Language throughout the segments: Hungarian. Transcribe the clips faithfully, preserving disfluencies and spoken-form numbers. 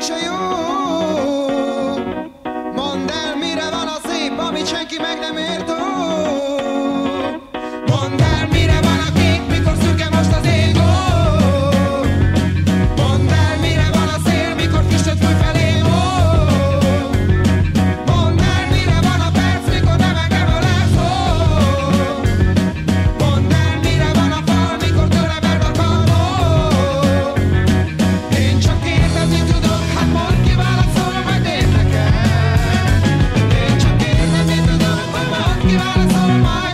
se jó. Mondd el, mire van a szép, amit senki meg nem értő. Mondd el, mire van a kék, mikor szürke most az ég. Mondd el, mire van a szél, mikor füstöt fúj felé. Mondd el, mire van a perc, mikor nem engem ölelsz. Mondd el, mire van a fal, mikor tőle verd a karmot. Én csak kérdezni tudok, hát mondd ki, válaszol, majd én nekem. Én csak kérdezni tudok, hogy mondd ki, válaszol, majd.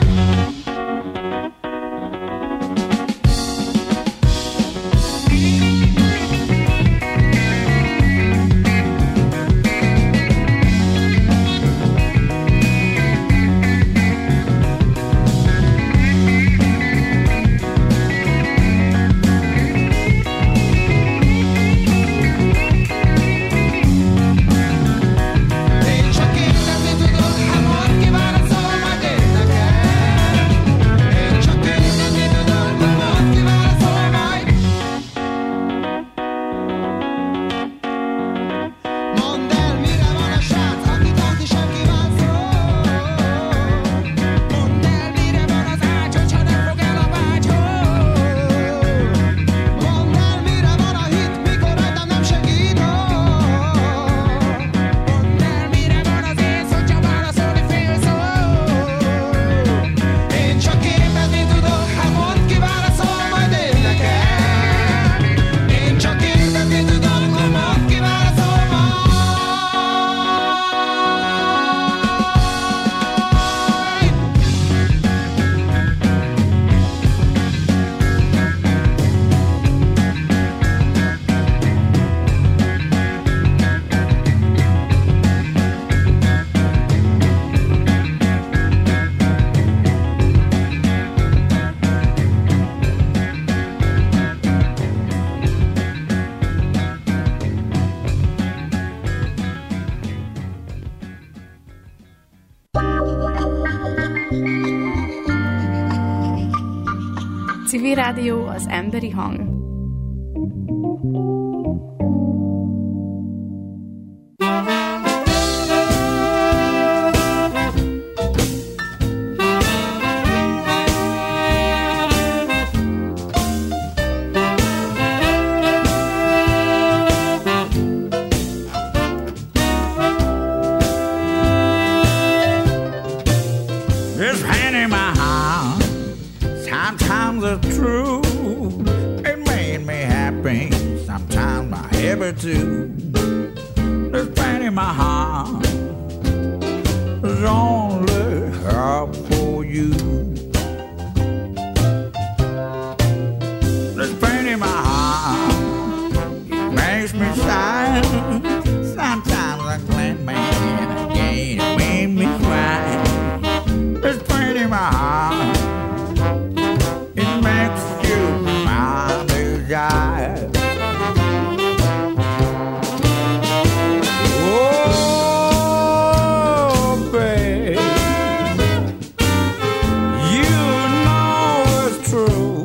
Én csak kérdezni tudok, hát mondd ki, válaszol, majd én nekem. Én csak kérdezni tudok, hogy mondd ki, válaszol, majd. Mondd el, mire van a srác, akit látni sem kívánsz. Mondd el, mire van az ágy, hogyha nem fog el a vágy. Mondd el, mire van a hit, mikor rajtam nem segít. Mondd el, mire van az ész, hogyha válaszolni félsz. Én csak kérdezni tudok, hát mondd ki, válaszol, majd én nekem. Én csak kérdezni tudok, hogy mondd ki, válaszol, majd. Civil Rádió, az emberi hang. This hand in my hand, sometimes it's true. It made me happy, sometimes my happy too. This pain in my heart is only help for you. This pain in my heart, it makes me sigh. Sometimes I glad man, again it made me cry. This pain in my heart, it makes you my desire. Oh, babe, you know it's true.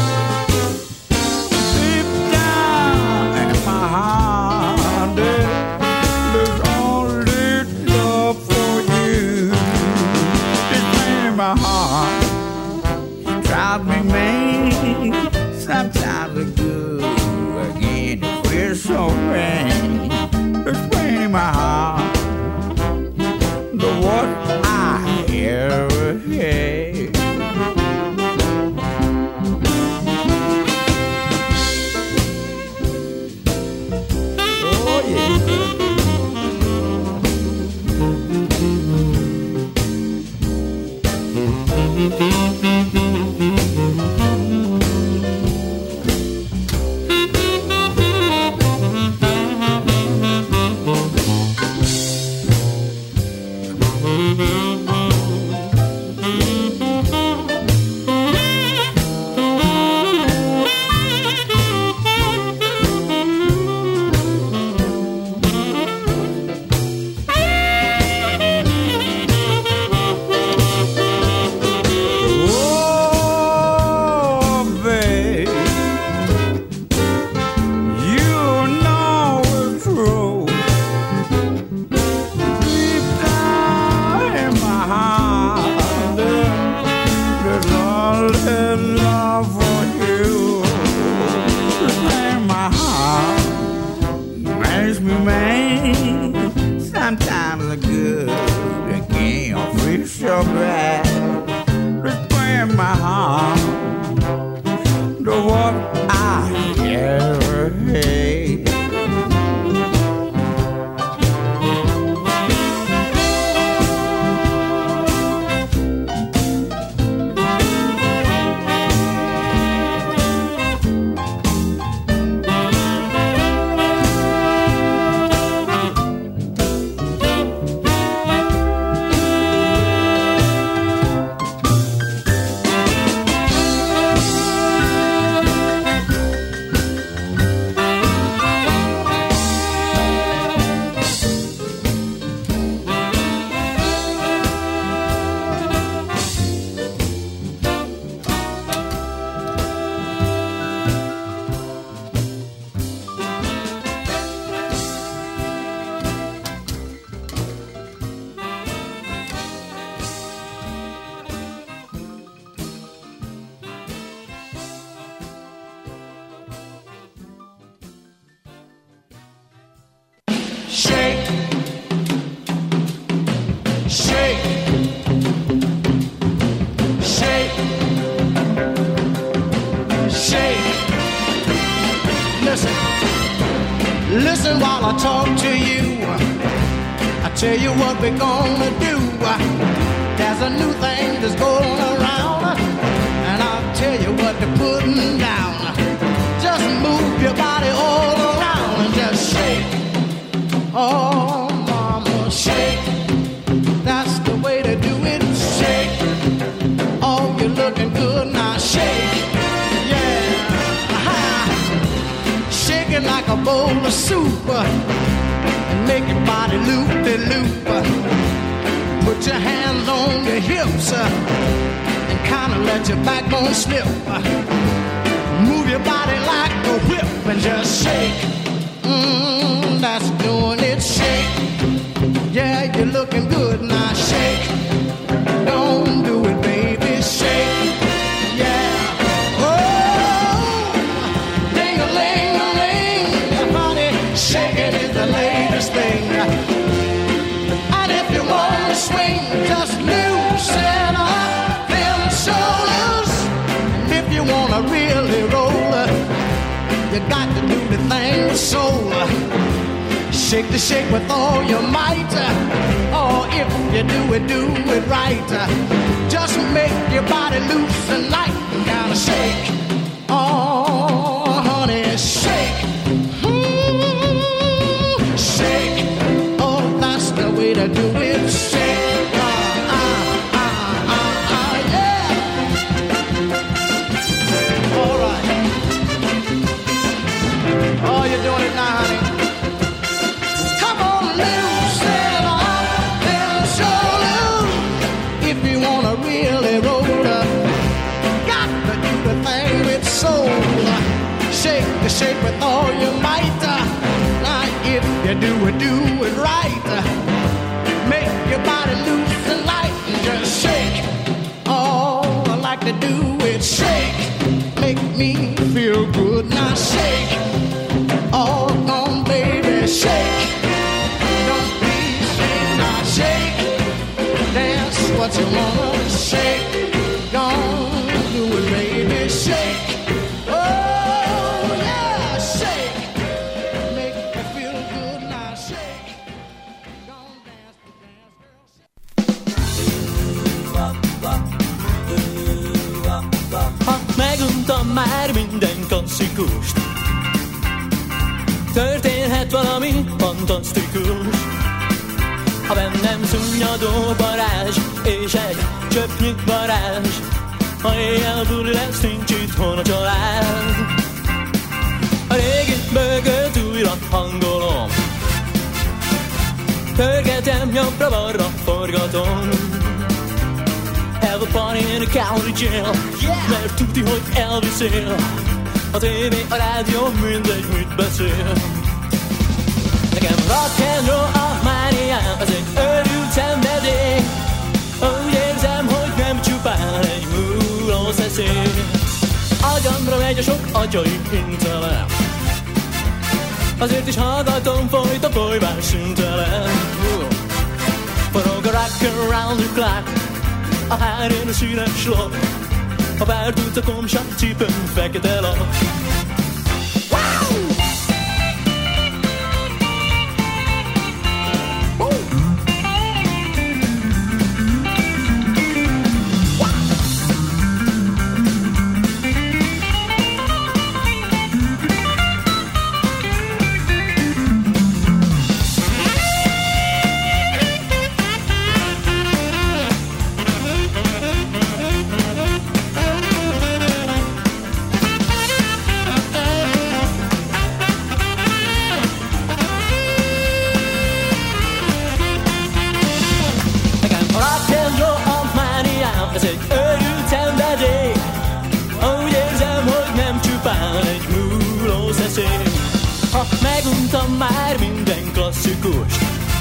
Deep down in my heart, there's only love for you. This pain in my heart drives me mad. Sometimes it's good, again it feels so bad. This pain in my heart, the worst I ever had. Oh yeah. rain. Sometimes the good can't feel so bad. Just bring my heart to what I ever had. Listen while I talk to you. I tell you what we're gonna do. There's a new thing that's going around, and I'll tell you what they're putting down. Just move your body all around and just shake. Oh, mama, shake. That's the way to do it. Shake. Oh, you're looking good now. Shake. Like a bowl of soup, and make your body loop-de-loop. Put your hands on your hips and kind of let your backbone slip. Move your body like a whip and just shake. Mm, that's doing it. Shake. Yeah, you're looking good now. Shake. Don't do it, baby. Shake. Shaking is the latest thing. And if you want to swing, just loosen up them shoulders. And if you want to really roll, you got to do the thing with soul. Shake the shake with all your might. Or if you do it, do it right. Just make your body loose and light and kind of shake. Oh, honey, shake. To do it, shake, ah, ah, ah, ah, ah, yeah. All right. Oh, you're doing it now, honey. Come on, loosen up them shoulders. If you wanna really roll up, got to do the thing with soul. Shake the shake with all your might. Now, if you do it, do it right. Make your body loose and light and just shake. Oh, I like to do it. Shake. Make me feel good. Now shake. Oh, come on, baby. Shake. Don't be ashamed. Now shake. Dance what you wanna. Shake. Don't do it, baby. Shake. Oh, yeah. Shake. Make me feel good. Now shake. Ha meguntam már minden klasszikust, történhet valami fantasztikus. Ha bennem szunnyadó varázs, és egy csöpnyi varázs, ha éjjel buli lesz, nincs itthon a család. A régi bögöt újra hangolom, pörgetem jobbra-balra, forgatom. Have a party in a county jail, yeah. Mert tudni, hogy elviszél. A tévé, a rádió, mindegy, mit beszél. Nekem rock and roll a mániám, ez egy őrült szenvedély. Úgy érzem, hogy nem csupán egy múló szeszély. Agyamra megy a sok agyai intelem. Azért is hallgatom folyt a folyvás szüntelen. Forog a rock around the clock, a hárén a színes lap, a bár tudsz a komsát cipőn fekete lap. Meguntam már minden klasszikus.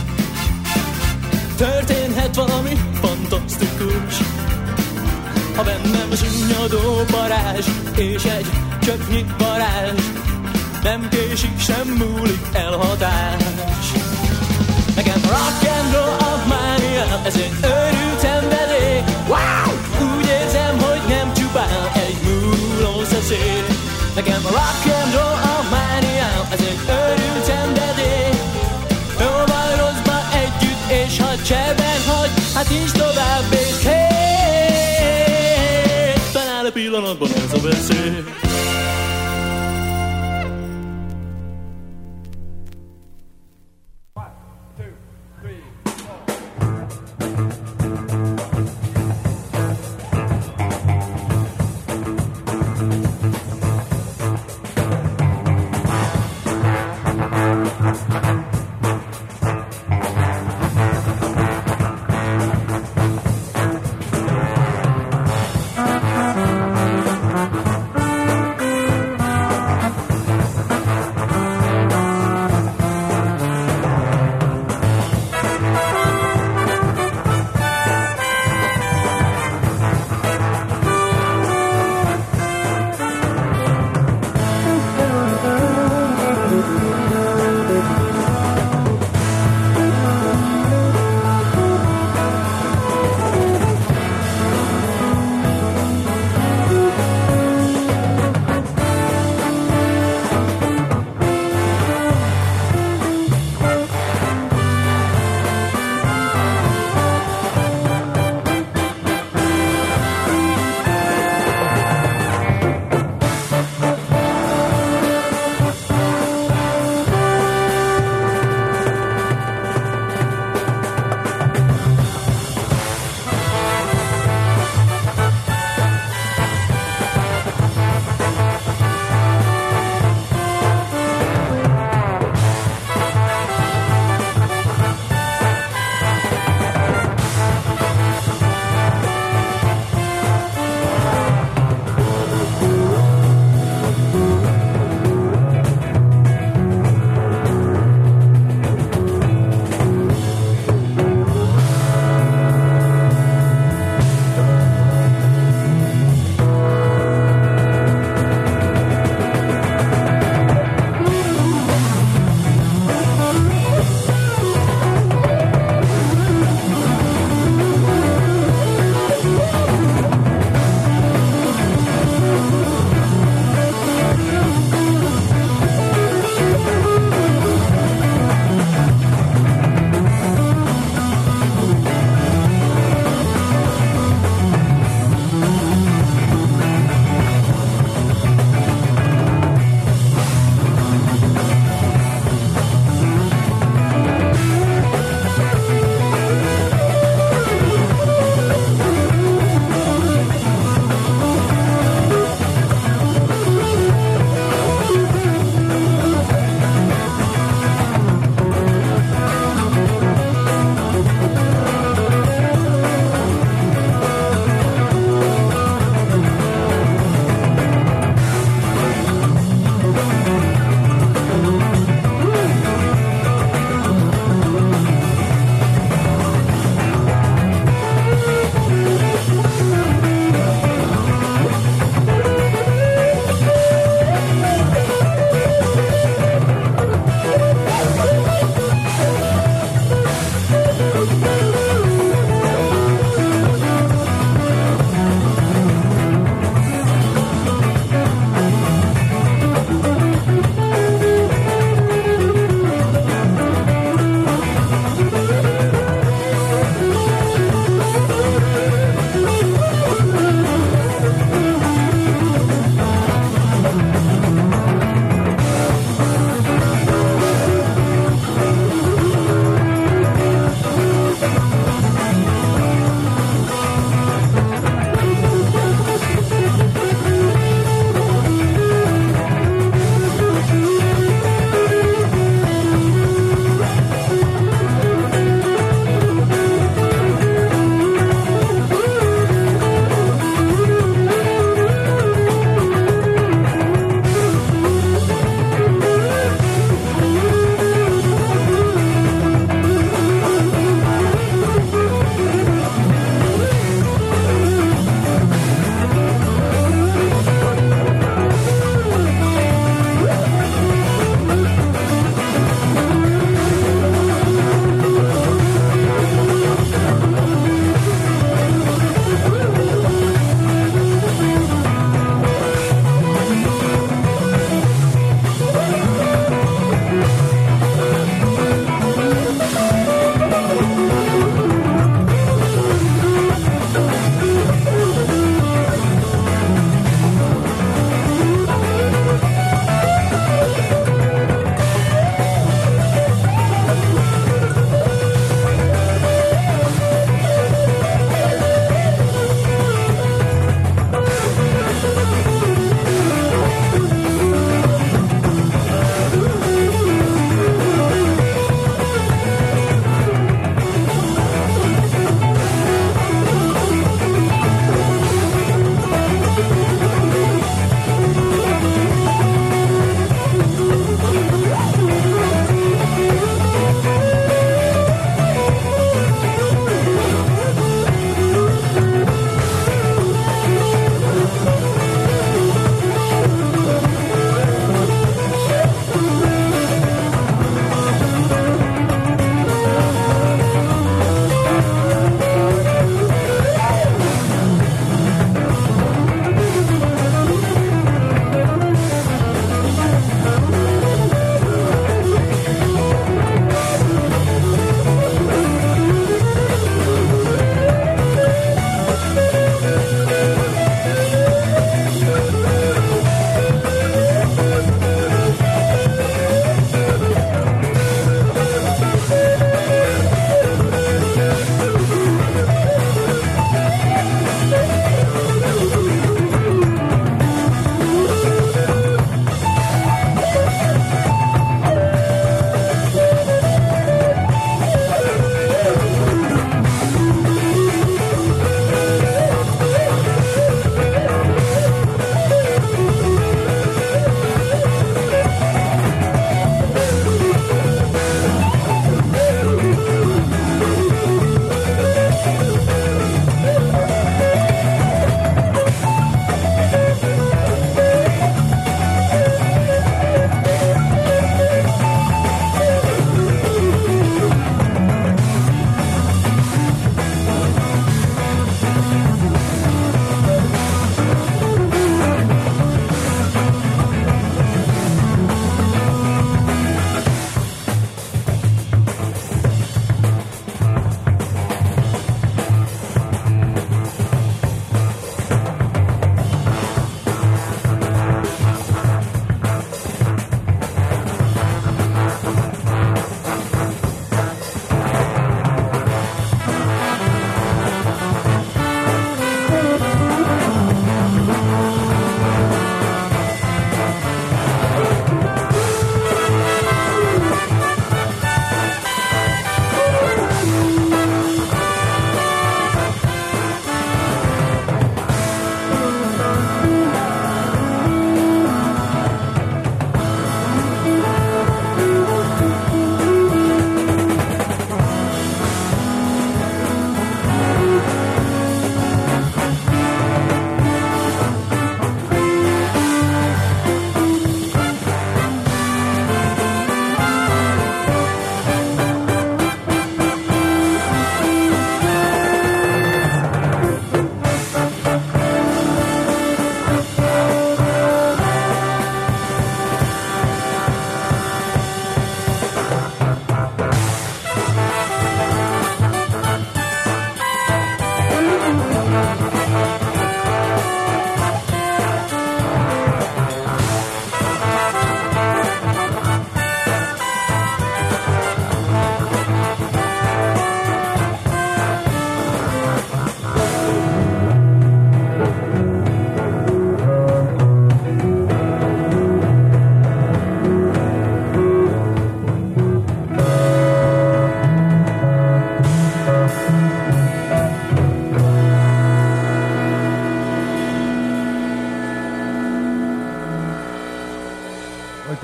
Történhet valami fantasztikus. Ha bennem szunnyadó parázs és egy csöpnyi varázs, nem késik, sem múlik elhatás. Nekem rock and roll a mánia, ez egy őrült szenvedély. Wow! Úgy érzem, hogy nem csupán egy múló szeszély. Nekem rock and roll a mánia, ez egy őrült szenvedély. Jóval rosszba együtt, és ha cserben hagy, hát nincs tovább, és hé, talán a pillanatban ez a veszély.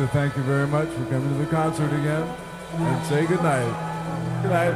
thank you very much for coming to the concert again and say good night. Good night.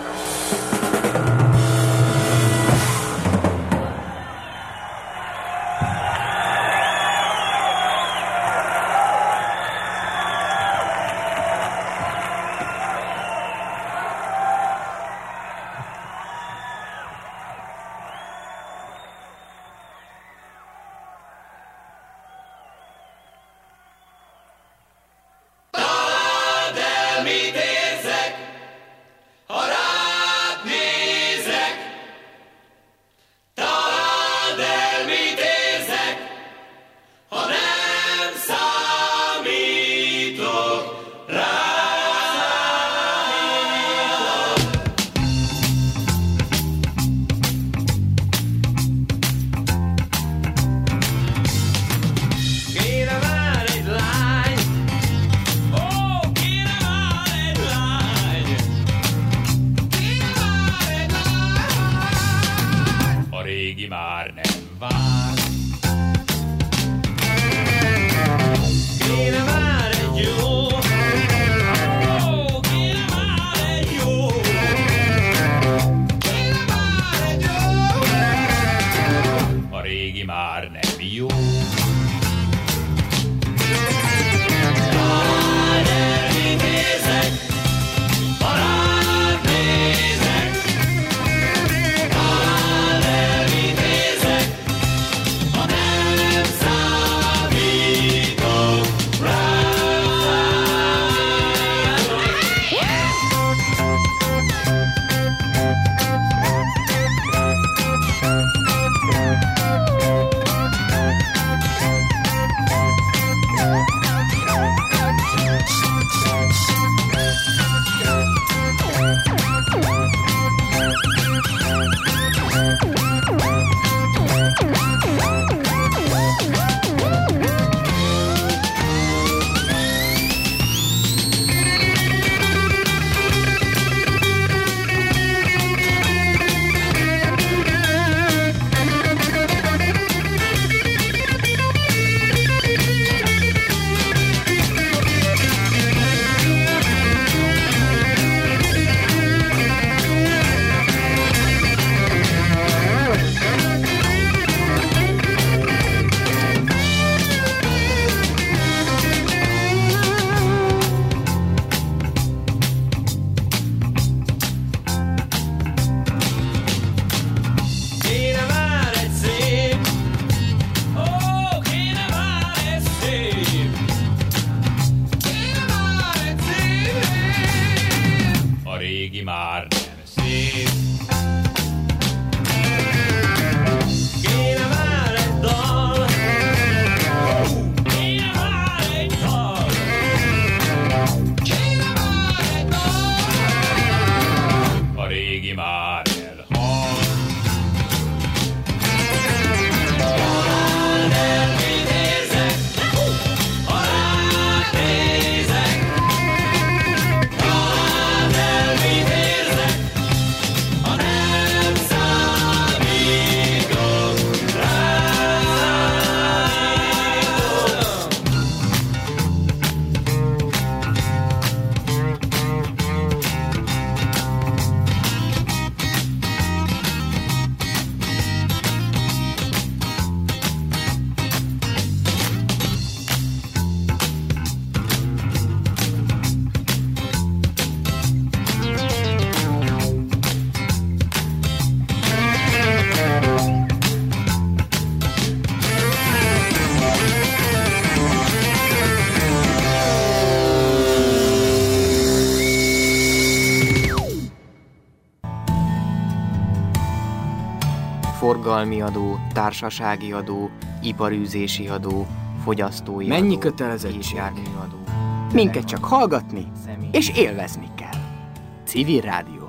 forgalmi adó, társasági adó, iparűzési adó, fogyasztói Mennyi adó, kötelezettség? járműadó. Minket csak hallgatni és élvezni kell. Civil Rádió.